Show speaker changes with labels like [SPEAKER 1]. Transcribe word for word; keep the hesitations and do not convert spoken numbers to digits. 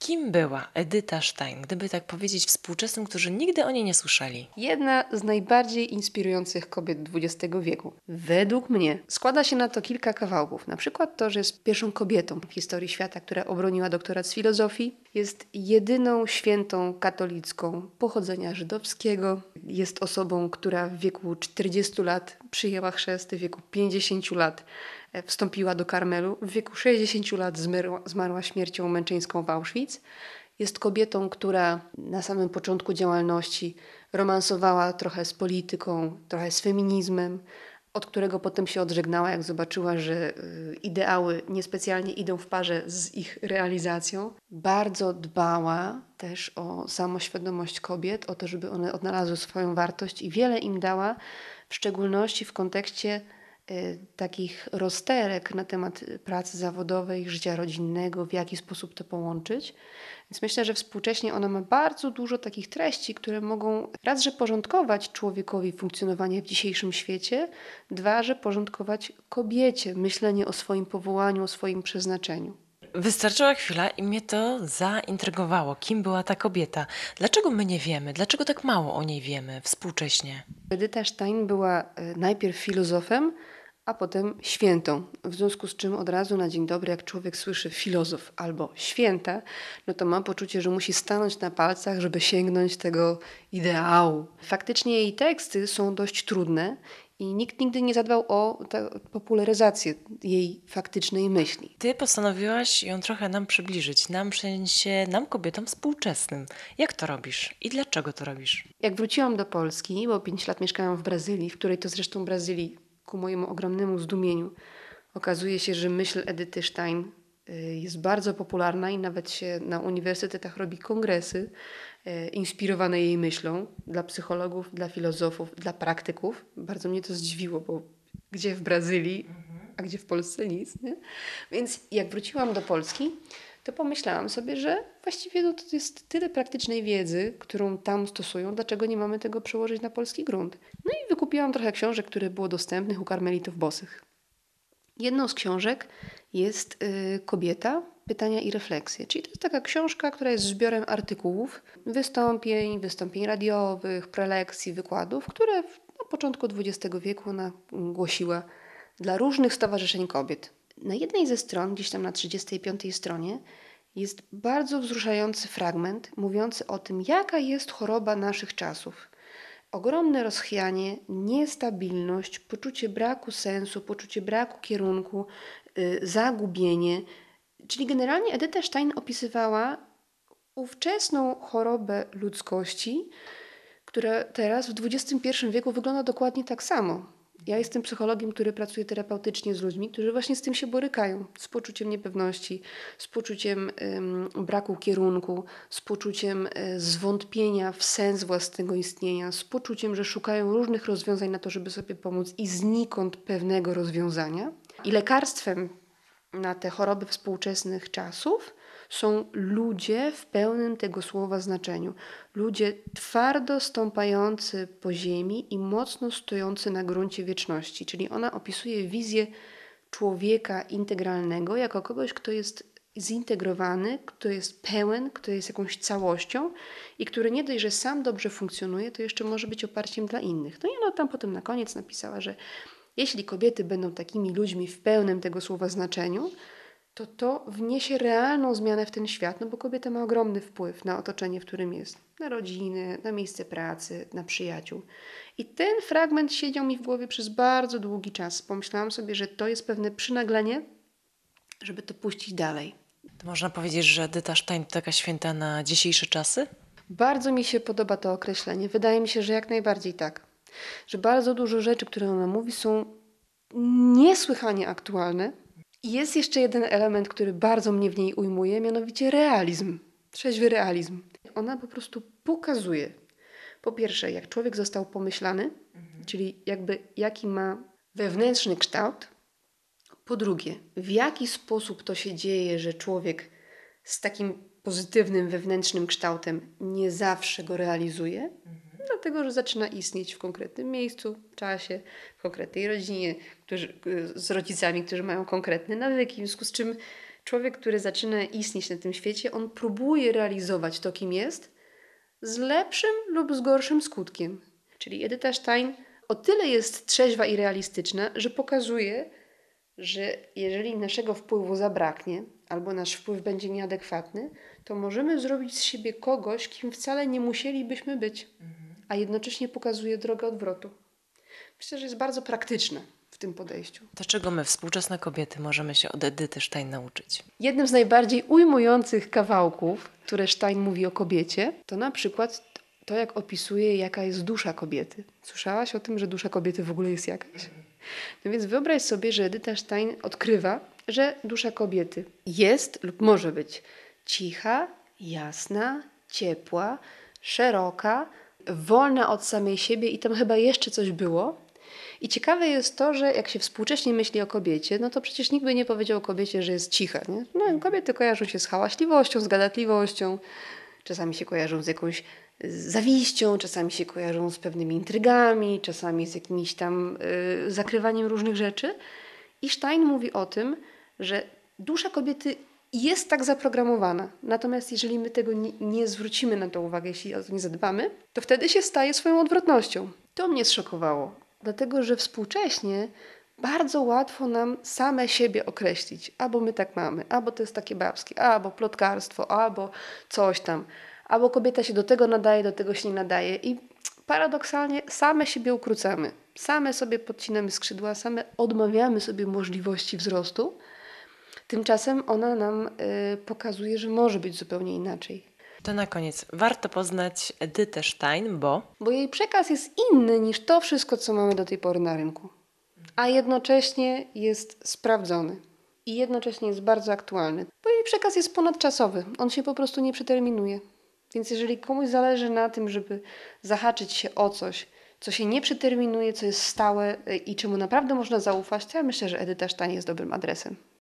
[SPEAKER 1] Kim była Edyta Stein, gdyby tak powiedzieć współczesnym, którzy nigdy o niej nie słyszeli?
[SPEAKER 2] Jedna z najbardziej inspirujących kobiet dwudziestego wieku. Według mnie składa się na to kilka kawałków. Na przykład to, że jest pierwszą kobietą w historii świata, która obroniła doktorat z filozofii. Jest jedyną świętą katolicką pochodzenia żydowskiego. Jest osobą, która w wieku czterdziestu lat przyjęła chrzest, w wieku pięćdziesięciu lat wstąpiła do Karmelu. W wieku sześćdziesięciu lat zmarła, zmarła śmiercią męczeńską w Auschwitz. Jest kobietą, która na samym początku działalności romansowała trochę z polityką, trochę z feminizmem, od którego potem się odżegnała, jak zobaczyła, że ideały niespecjalnie idą w parze z ich realizacją. Bardzo dbała też o samoświadomość kobiet, o to, żeby one odnalazły swoją wartość i wiele im dała, w szczególności w kontekście takich rozterek na temat pracy zawodowej, życia rodzinnego, w jaki sposób to połączyć. Więc myślę, że współcześnie ona ma bardzo dużo takich treści, które mogą raz, że porządkować człowiekowi funkcjonowanie w dzisiejszym świecie, dwa, że porządkować kobiecie myślenie o swoim powołaniu, o swoim przeznaczeniu.
[SPEAKER 1] Wystarczyła chwila i mnie to zaintrygowało. Kim była ta kobieta? Dlaczego my nie wiemy? Dlaczego tak mało o niej wiemy współcześnie?
[SPEAKER 2] Edyta Stein była najpierw filozofem, a potem świętą. W związku z czym od razu na dzień dobry, jak człowiek słyszy filozof albo święta, no to ma poczucie, że musi stanąć na palcach, żeby sięgnąć tego ideału. Faktycznie jej teksty są dość trudne i nikt nigdy nie zadbał o tę popularyzację jej faktycznej myśli.
[SPEAKER 1] Ty postanowiłaś ją trochę nam przybliżyć, nam w sensie, nam kobietom współczesnym. Jak to robisz i dlaczego to robisz?
[SPEAKER 2] Jak wróciłam do Polski, bo pięć lat mieszkałam w Brazylii, w której to zresztą Brazylii ku mojemu ogromnemu zdumieniu okazuje się, że myśl Edyty Stein jest bardzo popularna i nawet się na uniwersytetach robi kongresy inspirowane jej myślą dla psychologów, dla filozofów, dla praktyków. Bardzo mnie to zdziwiło, bo gdzie w Brazylii, a gdzie w Polsce nic. Nie? Więc jak wróciłam do Polski, to pomyślałam sobie, że właściwie no to jest tyle praktycznej wiedzy, którą tam stosują, dlaczego nie mamy tego przełożyć na polski grunt. No i wykupiłam trochę książek, które było dostępnych u karmelitów bosych. Jedną z książek jest y, Kobieta, pytania i refleksje. Czyli to jest taka książka, która jest zbiorem artykułów, wystąpień, wystąpień radiowych, prelekcji, wykładów, które na początku dwudziestego wieku ona głosiła dla różnych stowarzyszeń kobiet. Na jednej ze stron, gdzieś tam na trzydziestej piątej stronie, jest bardzo wzruszający fragment mówiący o tym, jaka jest choroba naszych czasów. Ogromne rozchwianie, niestabilność, poczucie braku sensu, poczucie braku kierunku, yy, zagubienie. Czyli generalnie Edyta Stein opisywała ówczesną chorobę ludzkości, która teraz w dwudziestym pierwszym wieku wygląda dokładnie tak samo. Ja jestem psychologiem, który pracuje terapeutycznie z ludźmi, którzy właśnie z tym się borykają. Z poczuciem niepewności, z poczuciem ym, braku kierunku, z poczuciem y, zwątpienia w sens własnego istnienia, z poczuciem, że szukają różnych rozwiązań na to, żeby sobie pomóc i znikąd pewnego rozwiązania. I lekarstwem na te choroby współczesnych czasów są ludzie w pełnym tego słowa znaczeniu. Ludzie twardo stąpający po ziemi i mocno stojący na gruncie wieczności. Czyli ona opisuje wizję człowieka integralnego jako kogoś, kto jest zintegrowany, kto jest pełen, kto jest jakąś całością i który nie dość, że sam dobrze funkcjonuje, to jeszcze może być oparciem dla innych. No i ona tam potem na koniec napisała, że jeśli kobiety będą takimi ludźmi w pełnym tego słowa znaczeniu, to to wniesie realną zmianę w ten świat, no bo kobieta ma ogromny wpływ na otoczenie, w którym jest, na rodzinę, na miejsce pracy, na przyjaciół. I ten fragment siedział mi w głowie przez bardzo długi czas. Pomyślałam sobie, że to jest pewne przynaglenie, żeby to puścić dalej.
[SPEAKER 1] To można powiedzieć, że Edyta Stein to taka święta na dzisiejsze czasy?
[SPEAKER 2] Bardzo mi się podoba to określenie. Wydaje mi się, że jak najbardziej tak. Że bardzo dużo rzeczy, które ona mówi, są niesłychanie aktualne. I jest jeszcze jeden element, który bardzo mnie w niej ujmuje, mianowicie realizm. Trzeźwy realizm. Ona po prostu pokazuje, po pierwsze, jak człowiek został pomyślany, mhm. czyli jakby jaki ma wewnętrzny kształt. Po drugie, w jaki sposób to się dzieje, że człowiek z takim pozytywnym wewnętrznym kształtem nie zawsze go realizuje, mhm. dlatego, że zaczyna istnieć w konkretnym miejscu, czasie, w konkretnej rodzinie, którzy, z rodzicami, którzy mają konkretne nawyki, w związku z czym Człowiek, który zaczyna istnieć na tym świecie, on próbuje realizować to, kim jest, z lepszym lub z gorszym skutkiem. Czyli Edyta Stein o tyle jest trzeźwa i realistyczna, że pokazuje, że jeżeli naszego wpływu zabraknie, albo nasz wpływ będzie nieadekwatny, to możemy zrobić z siebie kogoś, kim wcale nie musielibyśmy być, a jednocześnie pokazuje drogę odwrotu. Myślę, że jest bardzo praktyczne w tym podejściu.
[SPEAKER 1] To czego my, współczesne kobiety, możemy się od Edyty Stein nauczyć?
[SPEAKER 2] Jednym z najbardziej ujmujących kawałków, które Stein mówi o kobiecie, to na przykład to, jak opisuje, jaka jest dusza kobiety. Słyszałaś o tym, że dusza kobiety w ogóle jest jakaś? No więc wyobraź sobie, że Edyta Stein odkrywa, że dusza kobiety jest lub może być cicha, jasna, ciepła, szeroka, wolna od samej siebie i tam chyba jeszcze coś było. I ciekawe jest to, że jak się współcześnie myśli o kobiecie, no to przecież nikt by nie powiedział o kobiecie, że jest cicha. Nie? No, kobiety kojarzą się z hałaśliwością, z gadatliwością, czasami się kojarzą z jakąś zawiścią, czasami się kojarzą z pewnymi intrygami, czasami z jakimś tam y, zakrywaniem różnych rzeczy. I Stein mówi o tym, że dusza kobiety jest tak zaprogramowana. Natomiast jeżeli my tego nie, nie zwrócimy na to uwagę, jeśli o to nie zadbamy, to wtedy się staje swoją odwrotnością. To mnie zszokowało, dlatego że współcześnie bardzo łatwo nam same siebie określić. Albo my tak mamy, albo to jest takie babskie, albo plotkarstwo, albo coś tam. Albo kobieta się do tego nadaje, do tego się nie nadaje. I paradoksalnie same siebie ukrócamy. Same sobie podcinamy skrzydła, same odmawiamy sobie możliwości wzrostu. Tymczasem ona nam y, pokazuje, że może być zupełnie inaczej.
[SPEAKER 1] To na koniec. Warto poznać Edytę Stein, bo...
[SPEAKER 2] Bo jej przekaz jest inny niż to wszystko, co mamy do tej pory na rynku. A jednocześnie jest sprawdzony. I jednocześnie jest bardzo aktualny. Bo jej przekaz jest ponadczasowy. On się po prostu nie przeterminuje. Więc jeżeli komuś zależy na tym, żeby zahaczyć się o coś, co się nie przeterminuje, co jest stałe i czemu naprawdę można zaufać, to ja myślę, że Edyta Stein jest dobrym adresem.